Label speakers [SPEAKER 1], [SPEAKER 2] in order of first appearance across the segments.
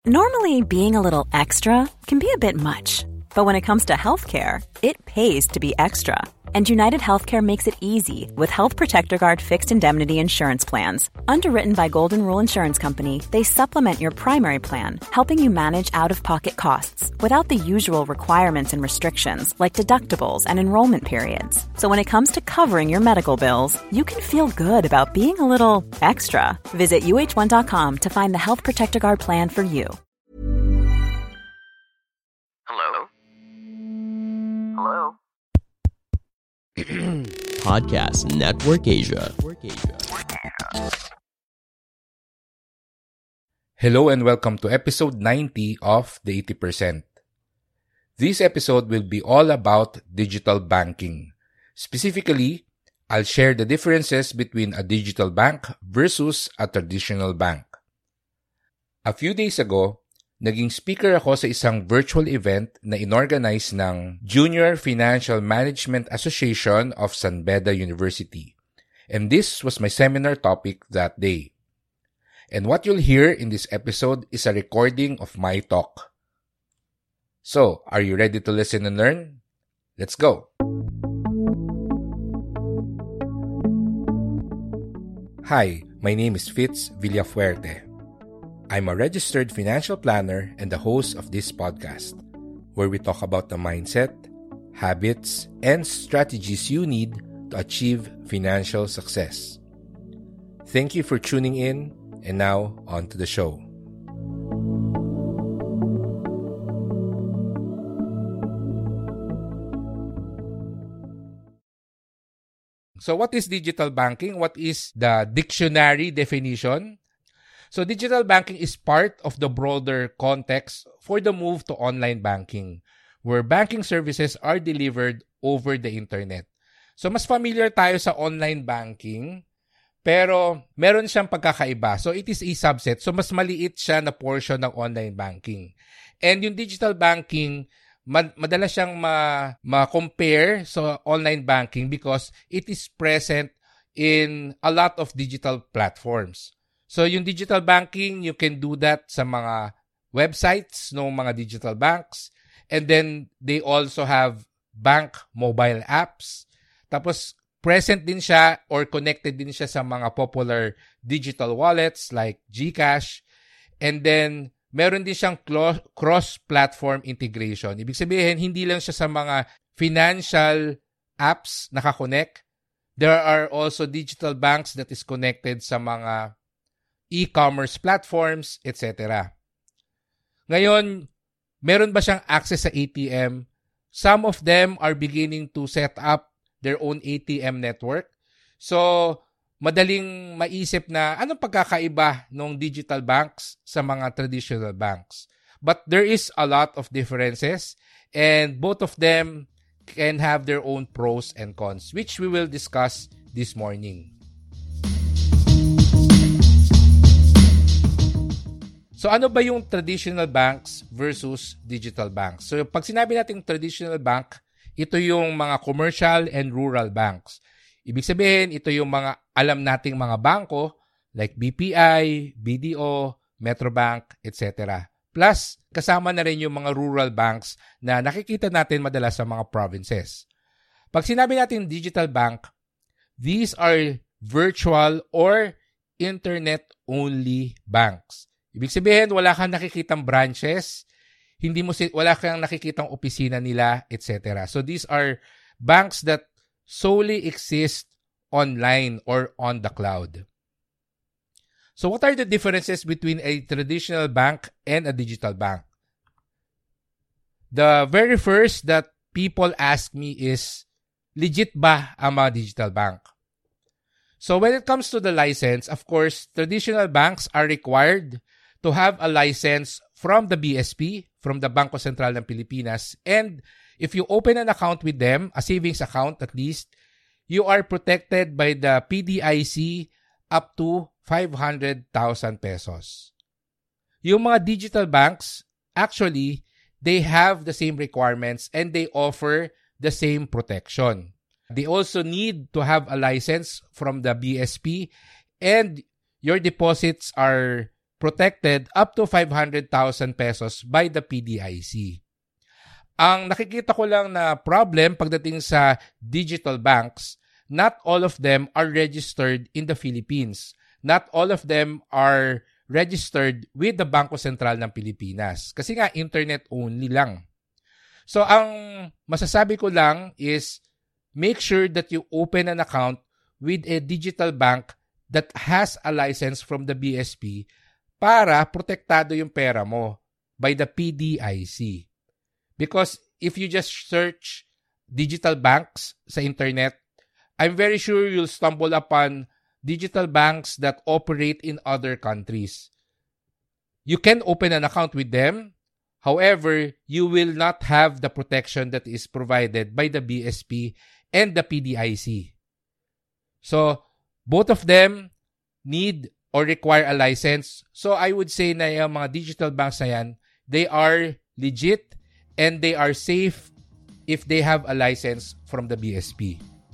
[SPEAKER 1] Normally, being a little extra can be a bit much. But when it comes to healthcare, it pays to be extra. And United Healthcare makes it easy with Health Protector Guard fixed indemnity insurance plans. Underwritten by Golden Rule Insurance Company, they supplement your primary plan, helping you manage out-of-pocket costs without the usual requirements and restrictions like deductibles and enrollment periods. So when it comes to covering your medical bills, you can feel good about being a little extra. Visit uh1.com to find the Health Protector Guard plan for you.
[SPEAKER 2] Hello? Hello?
[SPEAKER 3] Podcast Network Asia.
[SPEAKER 4] Hello and welcome to episode 90 of The 80%. This episode will be all about digital banking. Specifically, I'll share the differences between a digital bank versus a traditional bank. A few days ago, naging speaker ako sa isang virtual event na inorganize ng Junior Financial Management Association of San Beda University. And this was my seminar topic that day. And what you'll hear in this episode is a recording of my talk. So, are you ready to listen and learn? Let's go! Hi, my name is Fitz Villafuerte. I'm a registered financial planner and the host of this podcast, where we talk about the mindset, habits, and strategies you need to achieve financial success. Thank you for tuning in, and now on to the show. So what is digital banking? What is the dictionary definition? So digital banking is part of the broader context for the move to online banking, where banking services are delivered over the internet. So mas familiar tayo sa online banking, pero meron siyang pagkakaiba. So it is a subset. So mas maliit siya na portion ng online banking. And yung digital banking, madalas siyang ma-compare sa online banking because it is present in a lot of digital platforms. So, yung digital banking, you can do that sa mga websites ng mga digital banks. And then, they also have bank mobile apps. Tapos, present din siya or connected din siya sa mga popular digital wallets like GCash. And then, meron din siyang cross-platform integration. Ibig sabihin, hindi lang siya sa mga financial apps nakakonect. There are also digital banks that is connected sa mga e-commerce platforms, etc. Ngayon, meron ba siyang access sa ATM? Some of them are beginning to set up their own ATM network. So, madaling maisip na anong pagkakaiba ng digital banks sa mga traditional banks. But there is a lot of differences and both of them can have their own pros and cons, which we will discuss this morning. So ano ba yung traditional banks versus digital banks? So pag sinabi natin traditional bank, ito yung mga commercial and rural banks. Ibig sabihin, ito yung mga alam nating mga bangko like BPI, BDO, Metrobank, etc. Plus, kasama na rin yung mga rural banks na nakikita natin madalas sa mga provinces. Pag sinabi natin digital bank, these are virtual or internet-only banks. Ibig sabihin, wala kang nakikitang branches, wala kang nakikitang opisina nila, etc. So these are banks that solely exist online or on the cloud. So what are the differences between a traditional bank and a digital bank? The very first that people ask me is, legit ba ang mga digital bank? So when it comes to the license, of course, traditional banks are required to have a license from the BSP, from the Bangko Sentral ng Pilipinas. And if you open an account with them, a savings account at least, you are protected by the PDIC up to 500,000 pesos. Yung mga digital banks, actually, they have the same requirements and they offer the same protection. They also need to have a license from the BSP and your deposits are protected up to 500,000 pesos by the PDIC. Ang nakikita ko lang na problem pagdating sa digital banks, not all of them are registered in the Philippines. Not all of them are registered with the Bangko Sentral ng Pilipinas. Kasi nga, internet only lang. So, ang masasabi ko lang is make sure that you open an account with a digital bank that has a license from the BSP para protektado yung pera mo by the PDIC. Because if you just search digital banks sa internet, I'm very sure you'll stumble upon digital banks that operate in other countries. You can open an account with them. However, you will not have the protection that is provided by the BSP and the PDIC. So, both of them need or require a license. So, I would say na yung mga digital banks na yan, they are legit and they are safe if they have a license from the BSP.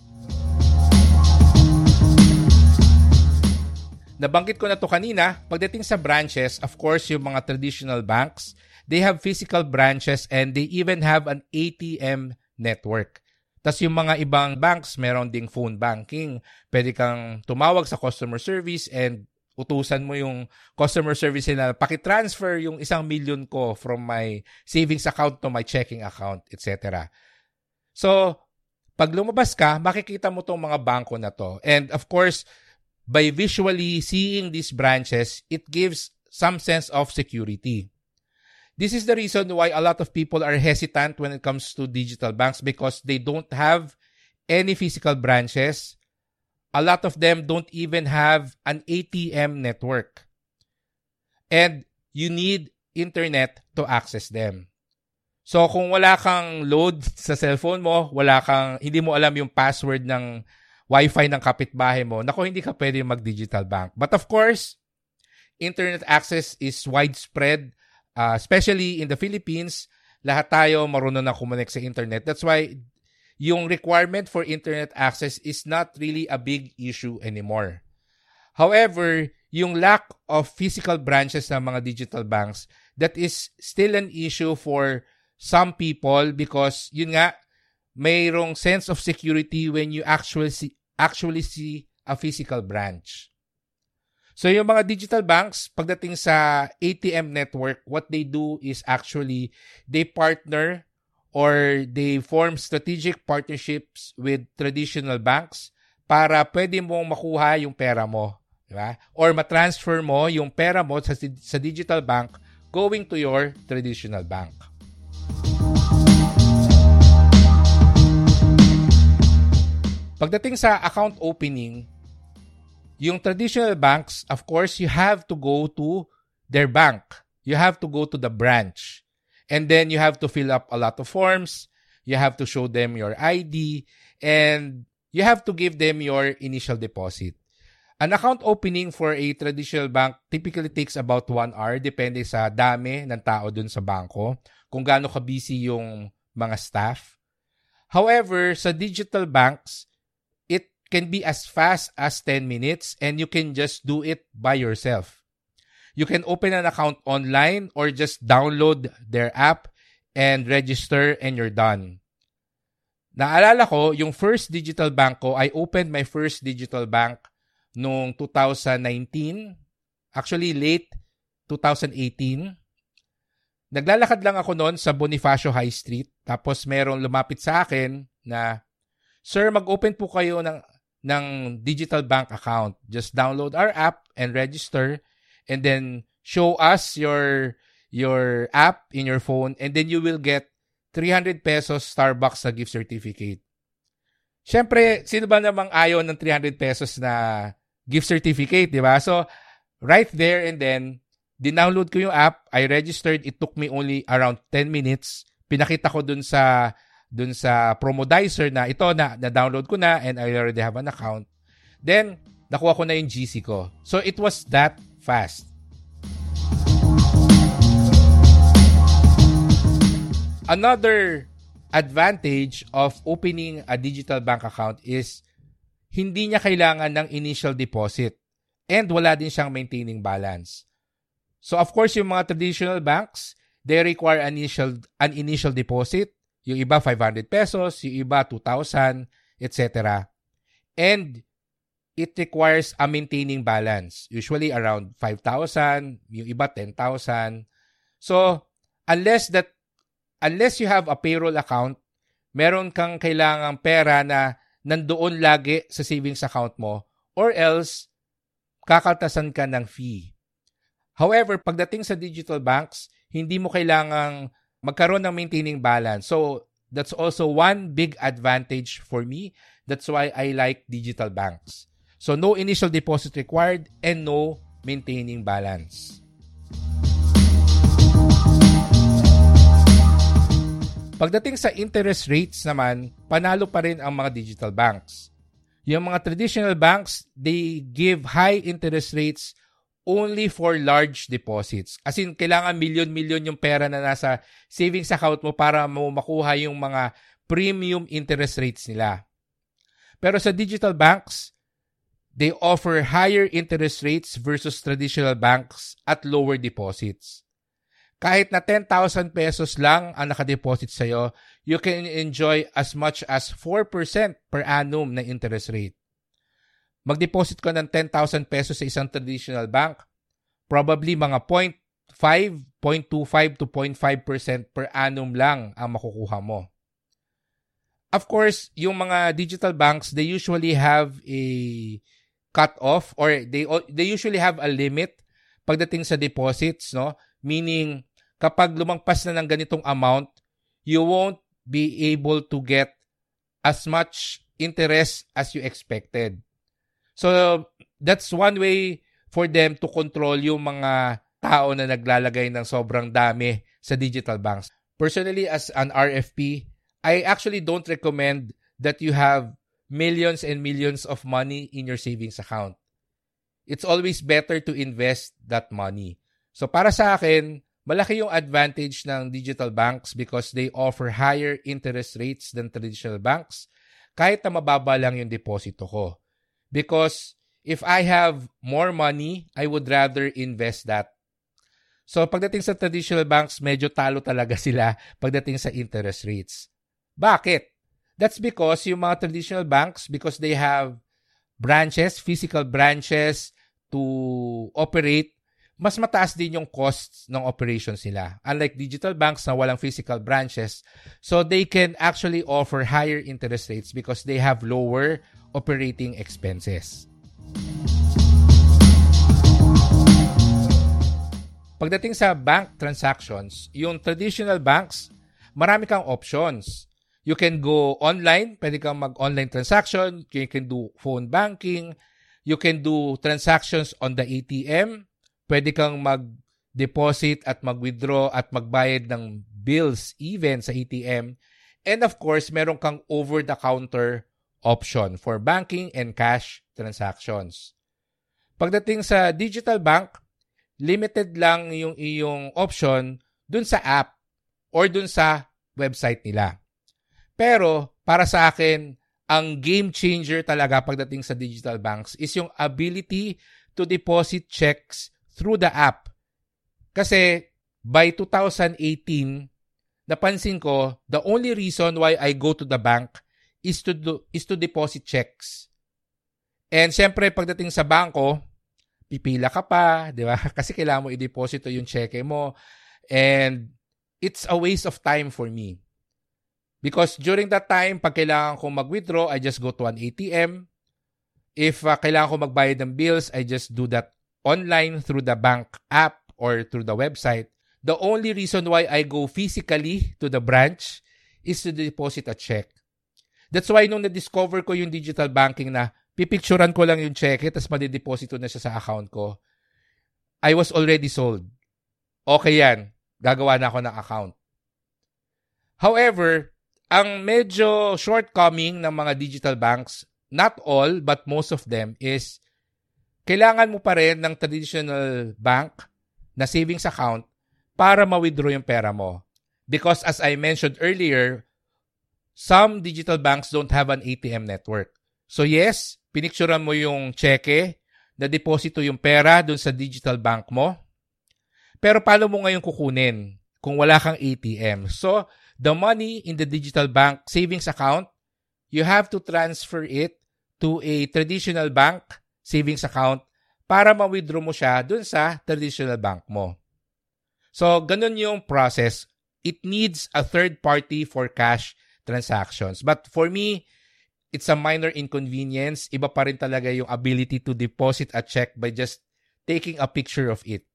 [SPEAKER 4] Nabanggit ko na to kanina, pagdating sa branches, of course, yung mga traditional banks, they have physical branches and they even have an ATM network. Tas yung mga ibang banks, meron ding phone banking. Pwede kang tumawag sa customer service and utusan mo yung customer service nila, pakitransfer yung 1 million ko from my savings account to my checking account, etc. So, pag lumabas ka, makikita mo tong mga bangko na to. And of course, by visually seeing these branches, it gives some sense of security. This is the reason why a lot of people are hesitant when it comes to digital banks because they don't have any physical branches. A lot of them don't even have an ATM network. And you need internet to access them. So kung wala kang load sa cellphone mo, hindi mo alam yung password ng Wi-Fi ng kapitbahay mo, hindi ka pwede mag-digital bank. But of course, internet access is widespread, especially in the Philippines. Lahat tayo marunong na kumonek sa internet. That's why yung requirement for internet access is not really a big issue anymore. However, yung lack of physical branches ng mga digital banks, that is still an issue for some people because yun nga, mayroong sense of security when you actually see a physical branch. So yung mga digital banks, pagdating sa ATM network, what they do is actually they partner or they form strategic partnerships with traditional banks para pwede mong makuha yung pera mo. Diba? Or matransfer mo yung pera mo sa digital bank going to your traditional bank. Pagdating sa account opening, yung traditional banks, of course, you have to go to their bank. You have to go to the branch. And then you have to fill up a lot of forms. You have to show them your ID. And you have to give them your initial deposit. An account opening for a traditional bank typically takes about 1 hour depende sa dami ng tao dun sa bangko, kung gaano ka-busy yung mga staff. However, sa digital banks, it can be as fast as 10 minutes and you can just do it by yourself. You can open an account online or just download their app and register and you're done. Naalala ko, yung first digital bank ko, I opened my first digital bank noong 2019. Actually, late 2018. Naglalakad lang ako noon sa Bonifacio High Street. Tapos merong lumapit sa akin na, "Sir, mag-open po kayo ng digital bank account. Just download our app and register. And then show us your app in your phone and then you will get 300 pesos Starbucks na gift certificate." Siyempre, sino ba namang ayaw ng 300 pesos na gift certificate, di ba? So, right there and then, dinownload ko yung app, I registered, it took me only around 10 minutes. Pinakita ko dun sa Promodizer na ito na-download ko na and I already have an account. Then, nakuha ko na yung GC ko. So, it was that fast. Another advantage of opening a digital bank account is hindi niya kailangan ng initial deposit and wala din siyang maintaining balance. So of course, yung mga traditional banks, they require an initial deposit. Yung iba 500 pesos, yung iba 2,000, etc. And it requires a maintaining balance. Usually around 5,000, yung iba 10,000. So unless you have a payroll account, meron kang kailangang pera na nandoon lagi sa savings account mo, or else kakaltasan ka ng fee. However, pagdating sa digital banks, hindi mo kailangang magkaroon ng maintaining balance. So that's also one big advantage for me. That's why I like digital banks. So no initial deposit required and no maintaining balance. Pagdating sa interest rates naman, panalo pa rin ang mga digital banks. Yung mga traditional banks, they give high interest rates only for large deposits. As in, kailangan milyon-milyon yung pera na nasa savings account mo para mo makuha yung mga premium interest rates nila. Pero sa digital banks, they offer higher interest rates versus traditional banks at lower deposits. Kahit na 10,000 pesos lang ang nakadeposit sa'yo, you can enjoy as much as 4% per annum na interest rate. Mag-deposit ka ng 10,000 pesos sa isang traditional bank, probably mga 0.5, 0.25 to 0.5% per annum lang ang makukuha mo. Of course, yung mga digital banks, they usually have a cut-off or they usually have a limit pagdating sa deposits, no? Meaning, kapag lumagpas na ng ganitong amount, you won't be able to get as much interest as you expected. So, that's one way for them to control yung mga tao na naglalagay ng sobrang dami sa digital banks. Personally, as an RFP, I actually don't recommend that you have millions and millions of money in your savings account. It's always better to invest that money. So para sa akin, malaki yung advantage ng digital banks because they offer higher interest rates than traditional banks kahit na mababa lang yung deposito ko. Because if I have more money, I would rather invest that. So pagdating sa traditional banks, medyo talo talaga sila pagdating sa interest rates. Bakit? That's because yung mga traditional banks, because they have branches, physical branches to operate, mas mataas din yung costs ng operations nila. Unlike digital banks na walang physical branches, so they can actually offer higher interest rates because they have lower operating expenses. Pagdating sa bank transactions, yung traditional banks, marami kang options. You can go online, pwede kang mag-online transaction, you can do phone banking, you can do transactions on the ATM, pwede kang mag-deposit at mag-withdraw at magbayad ng bills even sa ATM. And of course, meron kang over-the-counter option for banking and cash transactions. Pagdating sa digital bank, limited lang yung iyong option dun sa app or dun sa website nila. Pero para sa akin, ang game changer talaga pagdating sa digital banks is yung ability to deposit checks through the app. Kasi by 2018, napansin ko, the only reason why I go to the bank is to deposit checks. And syempre, pagdating sa bangko, pipila ka pa, di ba? Kasi kailangan mo i-deposito yung cheque mo. And it's a waste of time for me. Because during that time, pag kailangan ko mag-withdraw, I just go to an ATM. If kailangan ko magbayad ng bills, I just do that online through the bank app or through the website. The only reason why I go physically to the branch is to deposit a check. That's why nung na-discover ko yung digital banking na pipicturan ko lang yung cheque tapos madideposito na siya sa account ko, I was already sold. Okay yan. Gagawa na ako ng account. However, ang medyo shortcoming ng mga digital banks, not all but most of them, is kailangan mo pa rin ng traditional bank na savings account para ma-withdraw yung pera mo. Because as I mentioned earlier, some digital banks don't have an ATM network. So yes, pinicturan mo yung cheque, na deposito yung pera dun sa digital bank mo. Pero paano mo ngayon kukunin kung wala kang ATM? So, the money in the digital bank savings account, you have to transfer it to a traditional bank savings account para ma-withdraw mo siya dun sa traditional bank mo. So, ganun yung process. It needs a third party for cash transactions. But for me, it's a minor inconvenience. Iba pa rin talaga yung ability to deposit a check by just taking a picture of it.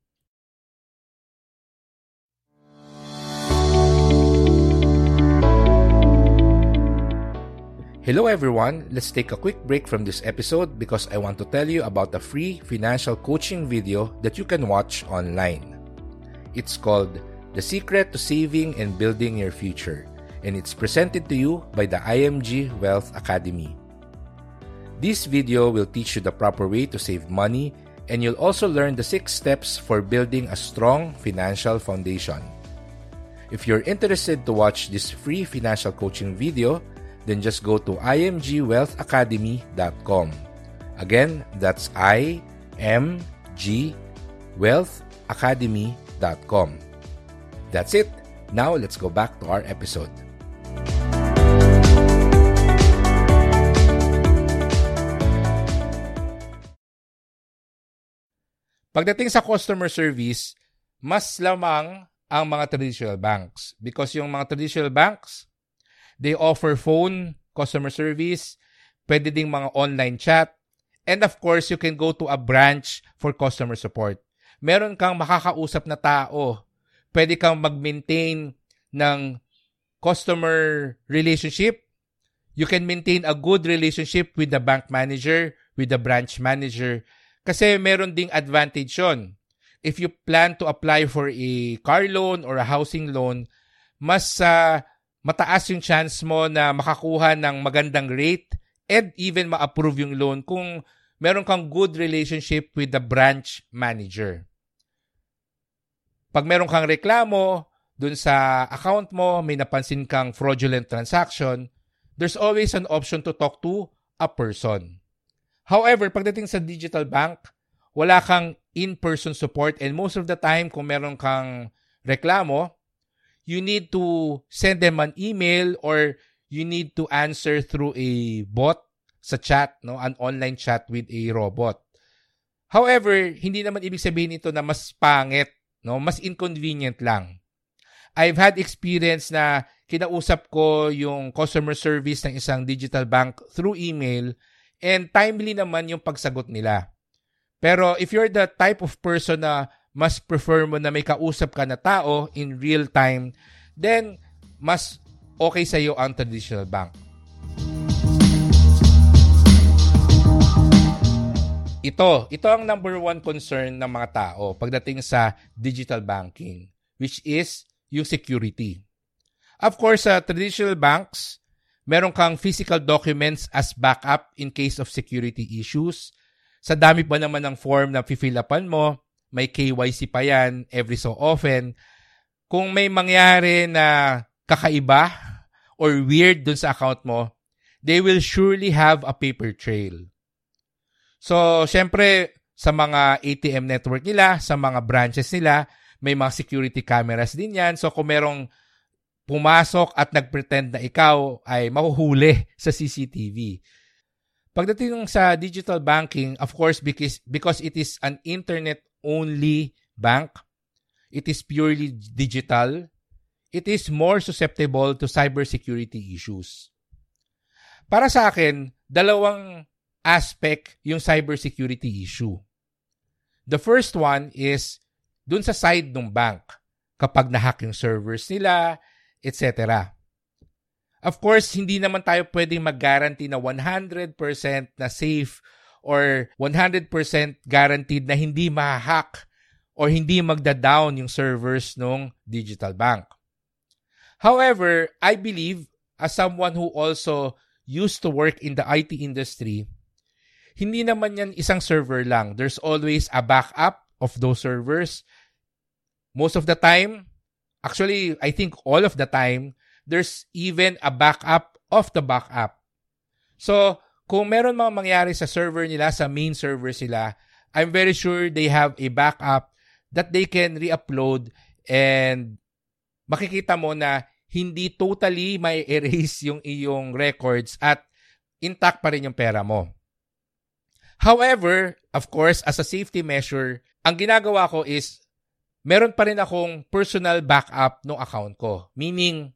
[SPEAKER 4] Hello everyone, let's take a quick break from this episode because I want to tell you about a free financial coaching video that you can watch online. It's called The Secret to Saving and Building Your Future, and it's presented to you by the IMG Wealth Academy. This video will teach you the proper way to save money, and you'll also learn the 6 steps for building a strong financial foundation. If you're interested to watch this free financial coaching video, then just go to imgwealthacademy.com. Again, that's imgwealthacademy.com. That's it. Now, let's go back to our episode. Pagdating sa customer service, mas lamang ang mga traditional banks because yung mga traditional banks, they offer phone customer service, pwede ding mga online chat, and of course, you can go to a branch for customer support. Meron kang makakausap na tao, pwede kang mag-maintain ng customer relationship. You can maintain a good relationship with the bank manager, with the branch manager, kasi meron ding advantage yun. If you plan to apply for a car loan or a housing loan, mas mataas yung chance mo na makakuha ng magandang rate and even ma-approve yung loan kung meron kang good relationship with the branch manager. Pag meron kang reklamo dun sa account mo, may napansin kang fraudulent transaction, there's always an option to talk to a person. However, pagdating sa digital bank, wala kang in-person support and most of the time kung meron kang reklamo, you need to send them an email or you need to answer through a bot sa chat, no, an online chat with a robot. However, hindi naman ibig sabihin ito na mas pangit, no, mas inconvenient lang. I've had experience na kinausap ko yung customer service ng isang digital bank through email and timely naman yung pagsagot nila. Pero if you're the type of person na mas prefer mo na may kausap ka na tao in real time, then mas okay sa iyo ang traditional bank. Ito ang number one concern ng mga tao pagdating sa digital banking, which is yung security. Of course, sa traditional banks, meron kang physical documents as backup in case of security issues. Sa dami pa naman ng form na fill-upan mo, may KYC pa yan every so often. Kung may mangyari na kakaiba or weird dun sa account mo, they will surely have a paper trail. So, syempre, sa mga ATM network nila, sa mga branches nila, may mga security cameras din yan. So, kung merong pumasok at nagpretend na ikaw ay mahuhuli sa CCTV. Pagdating sa digital banking, of course, because it is an internet-only bank, it is purely digital, it is more susceptible to cybersecurity issues. Para sa akin, dalawang aspect yung cybersecurity issue. The first one is dun sa side ng bank, kapag na-hack yung servers nila, etc. Of course, hindi naman tayo pwedeng mag-guarantee na 100% na safe or 100% guaranteed na hindi ma-hack or hindi magda-down yung servers ng digital bank. However, I believe, as someone who also used to work in the IT industry, hindi naman yan isang server lang. There's always a backup of those servers. Most of the time, actually, I think all of the time, there's even a backup of the backup. So, kung meron mga mangyari sa server nila, sa main server sila, I'm very sure they have a backup that they can re-upload and makikita mo na hindi totally may erase yung iyong records at intact pa rin yung pera mo. However, of course, as a safety measure, ang ginagawa ko is meron pa rin akong personal backup ng account ko. Meaning,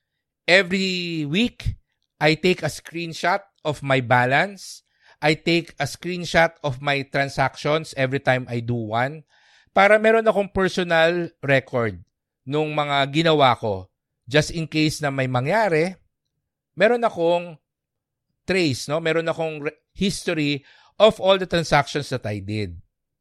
[SPEAKER 4] every week, I take a screenshot of my balance. I take a screenshot of my transactions every time I do one para meron akong personal record nung mga ginawa ko. Just in case na may mangyari, meron akong trace, no? Meron akong history of all the transactions that I did.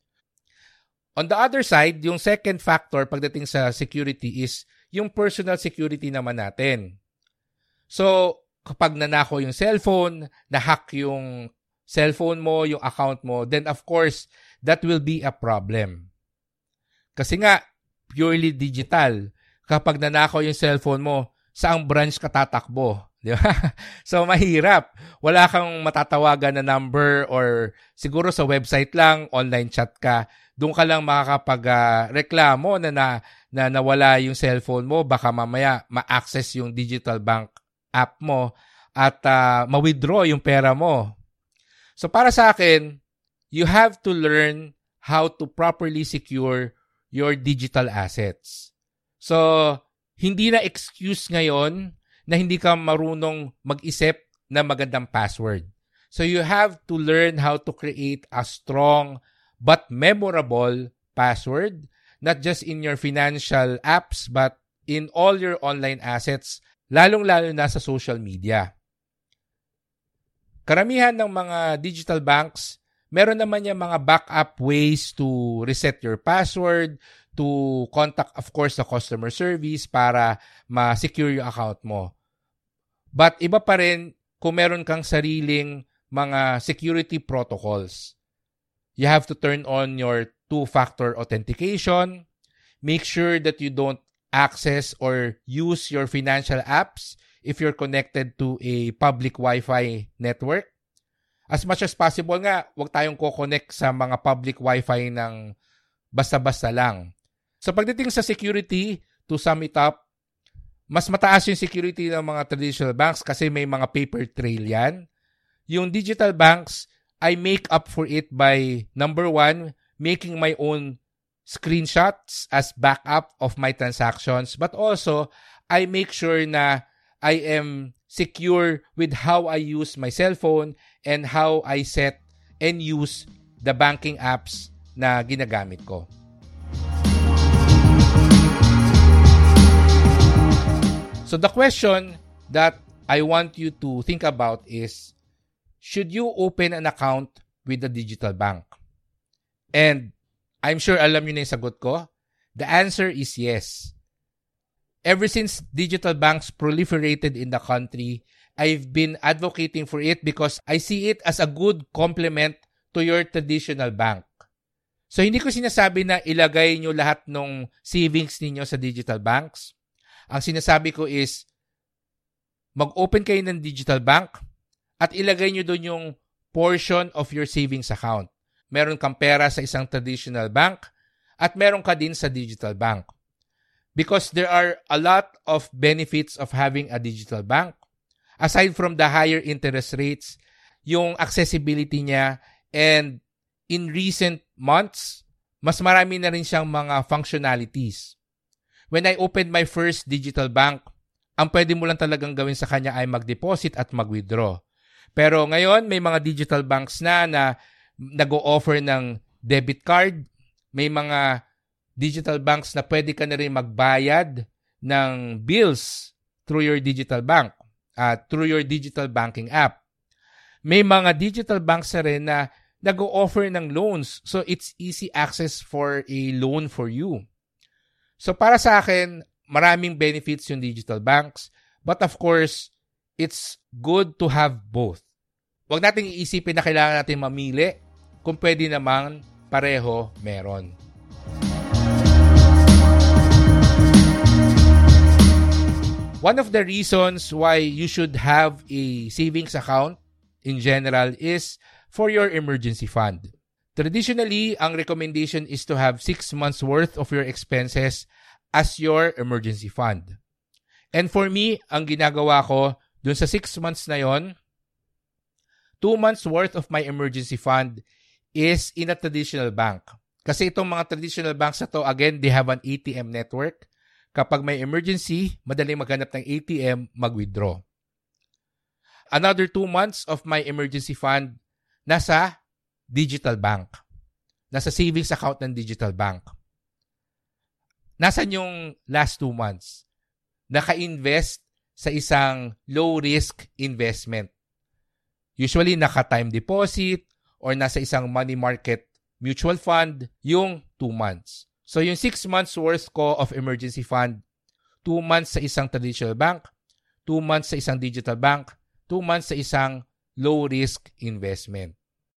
[SPEAKER 4] On the other side, yung second factor pagdating sa security is yung personal security naman natin. So, kapag nanakaw yung cellphone, na-hack yung cellphone mo, yung account mo, then of course, that will be a problem. Kasi nga, purely digital. Kapag nanakaw yung cellphone mo, saang branch ka tatakbo? Di ba? So, mahirap. Wala kang matatawagan na number or siguro sa website lang, online chat ka. Doon ka lang makakapag-reklamo na nawala yung cellphone mo. Baka mamaya ma-access yung digital bank app mo at ma-withdraw yung pera mo. So para sa akin, you have to learn how to properly secure your digital assets. So hindi na excuse ngayon na hindi ka marunong mag-isip na magandang password. So you have to learn how to create a strong but memorable password, not just in your financial apps but in all your online assets, lalong-lalo na sa social media. Karamihan ng mga digital banks, meron naman yung mga backup ways to reset your password, to contact, of course, the customer service para ma-secure yung account mo. But iba pa rin kung meron kang sariling mga security protocols. You have to turn on your two-factor authentication. Make sure that you don't access or use your financial apps if you're connected to a public Wi-Fi network. As much as possible nga, huwag tayong ko-connect sa mga public Wi-Fi ng basta-basta lang. So pagdating sa security, to sum it up, mas mataas yung security ng mga traditional banks kasi may mga paper trail yan. Yung digital banks, I make up for it by, number one, making my own screenshots as backup of my transactions, but also I make sure na I am secure with how I use my cellphone and how I set and use the banking apps na ginagamit ko. So the question that I want you to think about is, should you open an account with a digital bank? And I'm sure alam niyo na yung sagot ko. The answer is yes. Ever since digital banks proliferated in the country, I've been advocating for it because I see it as a good complement to your traditional bank. So hindi ko sinasabi na ilagay nyo lahat ng savings ninyo sa digital banks. Ang sinasabi ko is mag-open kayo ng digital bank at ilagay nyo doon yung portion of your savings account. Meron kang pera sa isang traditional bank at meron ka din sa digital bank. Because there are a lot of benefits of having a digital bank. Aside from the higher interest rates, yung accessibility niya, and in recent months, mas marami na rin siyang mga functionalities. When I opened my first digital bank, ang pwede mo lang talagang gawin sa kanya ay mag-deposit at mag-withdraw. Pero ngayon, may mga digital banks na nag-o-offer ng debit card. May mga digital banks na pwede ka na rin magbayad ng bills through your digital bank, through your digital banking app. May mga digital banks na rin na nag-o-offer ng loans. So, it's easy access for a loan for you. So, para sa akin, maraming benefits yung digital banks. But of course, it's good to have both. Huwag nating iisipin na kailangan natin mamili kung pwede namang pareho meron. One of the reasons why you should have a savings account in general is for your emergency fund. Traditionally, ang recommendation is to have 6 months worth of your expenses as your emergency fund. And for me, ang ginagawa ko, dun sa 6 months na yon, 2 months worth of my emergency fund is in a traditional bank. Kasi itong mga traditional banks na to, again, they have an ATM network. Kapag may emergency, madaling maghanap ng ATM, mag-withdraw. Another 2 months of my emergency fund nasa digital bank. Nasa savings account ng digital bank. Nasaan yung last 2 months? Naka-invest sa isang low-risk investment. Usually, naka-time deposit or nasa isang money market mutual fund yung 2 months. So, yung 6 months worth ko of emergency fund, 2 months sa isang traditional bank, 2 months sa isang digital bank, 2 months sa isang low-risk investment.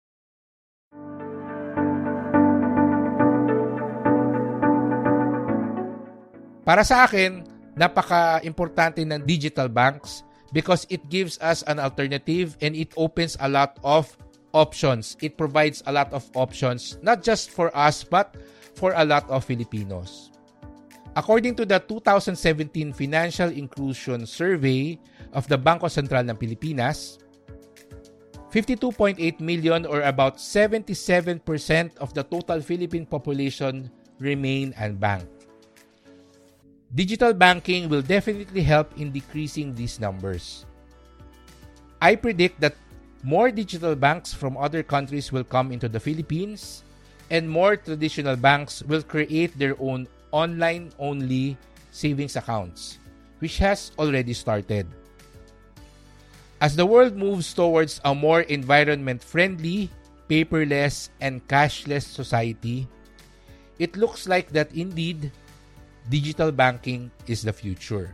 [SPEAKER 4] Para sa akin, napaka-importante ng digital banks because it gives us an alternative and it opens a lot of options. It provides a lot of options, not just for us, but for a lot of Filipinos. According to the 2017 Financial Inclusion Survey of the Bangko Sentral ng Pilipinas, 52.8 million or about 77% of the total Philippine population remain unbanked. Digital banking will definitely help in decreasing these numbers. I predict that more digital banks from other countries will come into the Philippines and more traditional banks will create their own online-only savings accounts, which has already started. As the world moves towards a more environment-friendly, paperless, and cashless society, it looks like that indeed, digital banking is the future.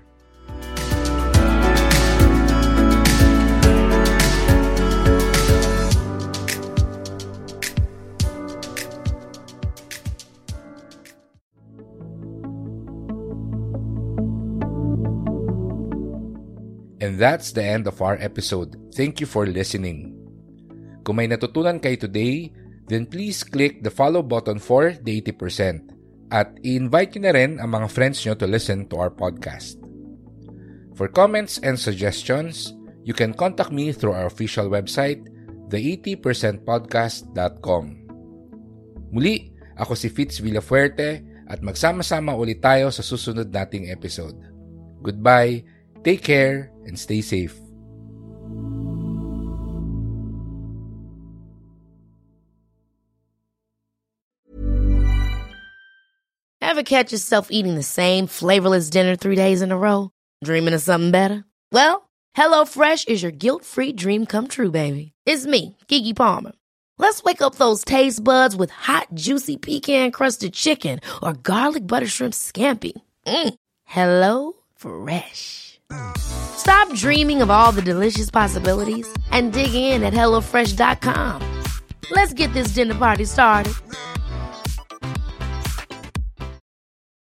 [SPEAKER 4] And that's the end of our episode. Thank you for listening. Kung may natutunan kayo today, then please click the follow button for the 80%. At i-invite nyo na rin ang mga friends nyo to listen to our podcast. For comments and suggestions, you can contact me through our official website, the80percentpodcast.com. Muli, ako si Fitz Villafuerte at magsama-sama ulit tayo sa susunod nating episode. Goodbye, take care, and stay safe.
[SPEAKER 5] Ever catch yourself eating the same flavorless dinner 3 days in a row? Dreaming of something better? Well, HelloFresh is your guilt-free dream come true, baby. It's me, Keke Palmer. Let's wake up those taste buds with hot, juicy pecan-crusted chicken or garlic butter shrimp scampi. HelloFresh. Stop dreaming of all the delicious possibilities and dig in at HelloFresh.com. Let's get this dinner party started.